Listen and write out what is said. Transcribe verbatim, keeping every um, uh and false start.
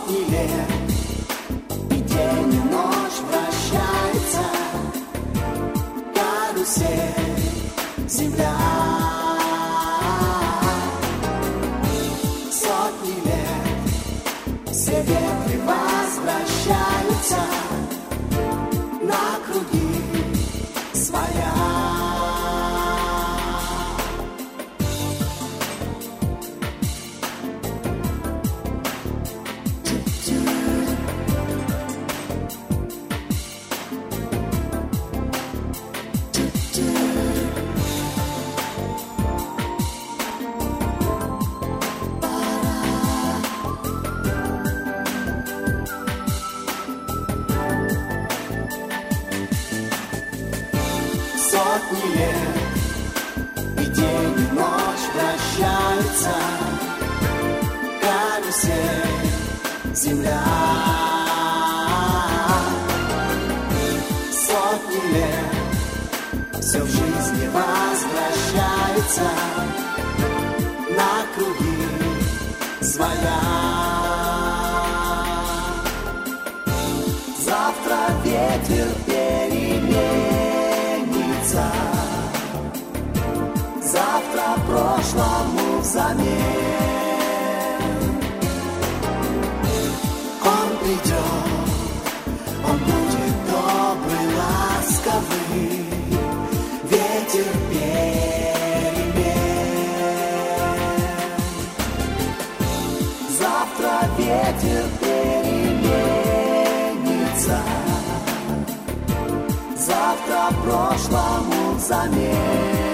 Сотни лет, и день, и ночь вращается, карусель, земля. Сотни лет, все ветры возвращаются на круги своя. Сотни лет, и день, и ночь вращаются, карусель, земля. Сотни лет, все в жизни возвращается на круги своя. Завтра ветер переменится, завтра прошлому взамен. Он придет, он будет добрый, ласковый, ветер перемен. Завтра ветер переменится, завтра прошлому взамен.